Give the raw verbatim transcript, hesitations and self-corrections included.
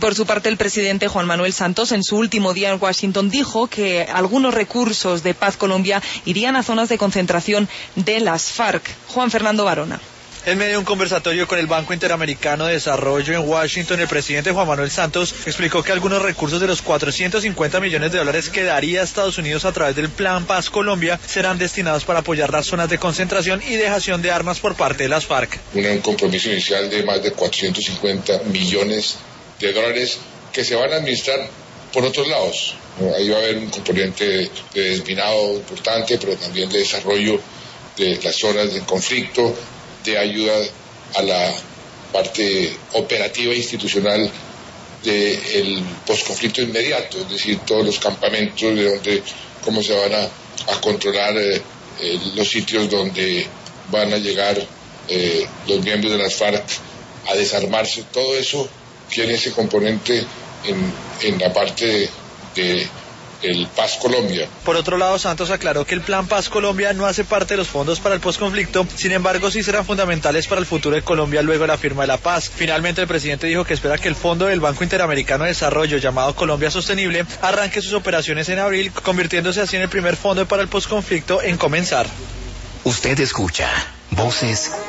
Por su parte, el presidente Juan Manuel Santos, en su último día en Washington, dijo que algunos recursos de Paz Colombia irían a zonas de concentración de las FARC. Juan Fernando Barona. En medio de un conversatorio con el Banco Interamericano de Desarrollo en Washington, el presidente Juan Manuel Santos explicó que algunos recursos de los cuatrocientos cincuenta millones de dólares que daría Estados Unidos a través del Plan Paz Colombia serán destinados para apoyar las zonas de concentración y dejación de armas por parte de las FARC. Un compromiso inicial de más de cuatrocientos cincuenta millones de dólares que se van a administrar por otros lados. Ahí va a haber un componente de desminado importante, pero también de desarrollo de las zonas de conflicto, de ayuda a la parte operativa e institucional del posconflicto inmediato, es decir, todos los campamentos de donde, cómo se van a, a controlar eh, eh, los sitios donde van a llegar eh, los miembros de las FARC a desarmarse. Todo eso tiene ese componente en, en la parte de, de el Paz Colombia. Por otro lado, Santos aclaró que el Plan Paz Colombia no hace parte de los fondos para el posconflicto, sin embargo sí serán fundamentales para el futuro de Colombia luego de la firma de la paz. Finalmente, el presidente dijo que espera que el fondo del Banco Interamericano de Desarrollo, llamado Colombia Sostenible, arranque sus operaciones en abril, convirtiéndose así en el primer fondo para el posconflicto en comenzar. Usted escucha Voces